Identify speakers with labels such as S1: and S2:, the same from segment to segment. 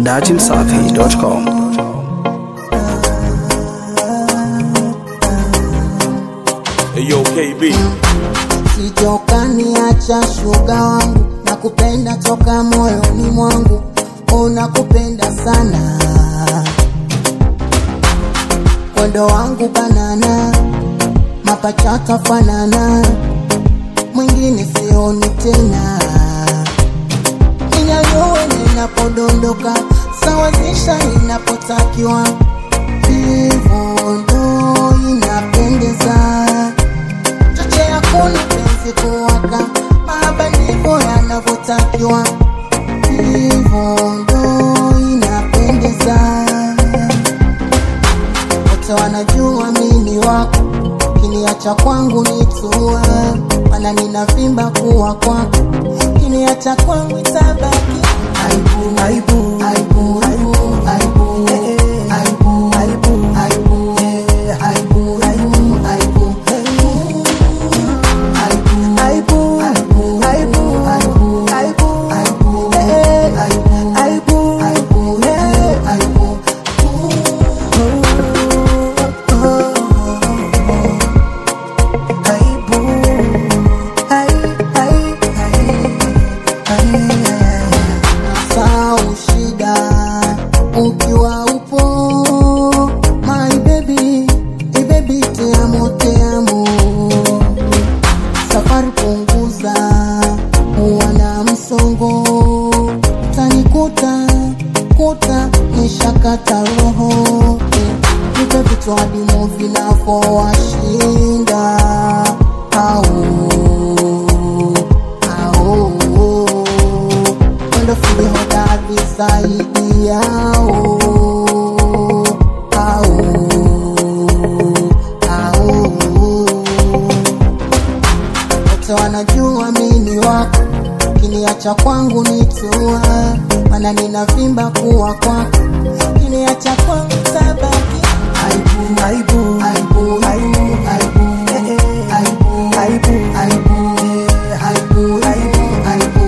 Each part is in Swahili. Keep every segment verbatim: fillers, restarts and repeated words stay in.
S1: dati msafi dot com.
S2: Hey yo K B,
S3: sitokani acha shuga wangu, nakupenda toka moyoni mwangu, unakupenda sana. Kondo wangu banana, mapachata fanana, mwingine sioni tena. Ninyanyue ninapodondoka, sawazisha inapotakiwa, hivyo ndo inapendeza. Choche yako ni penzi kuwaka, mahaba ndivyo yanavyotakiwa, hivyo ndo inapendeza. Wote wanajua mimi wako, kiniacha kwangu nitua, mana ninavimba kuwa kwako, kiniacha kwangu itabaki aibu, aibu, aibu, aibu, aibu, aibu, aibu, aibu, aibu, aibu, ukiwa upo my baby, hey baby te amo, te amo. Safari punguza, wana msongo, tanikuta kuta nishakata roho, nipe vitu hadi movie nafo washinda. Au au wendo fili hodari zaidi yao. Au au wote wanajua mimi wako, kiniacha kwangu nitua, mana ninavimba kuwa kwako, kiniacha kwangu tabaki aibu, aibu, aibu, aibu, aibu, aibu, aibu, aibu, aibu, aibu, aibu,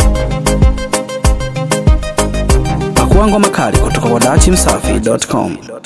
S1: Pakua ngoma kali kutoka kwa dati msafi dot com.